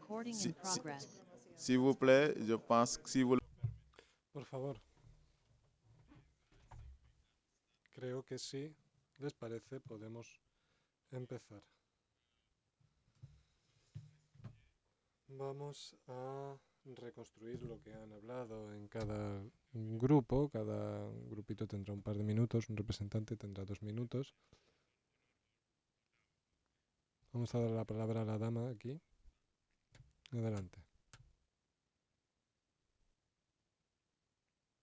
Recording Si- in si- progress. S'il vous plaît, je pense que si vous... Por favor, creo que si les parece podemos empezar. Vamos a reconstruir lo que han hablado en cada grupo. Cada grupito tendrá un par de minutos, un representante tendrá 2 minutos. Vamos a dar la palabra a la dama aquí. Adelante.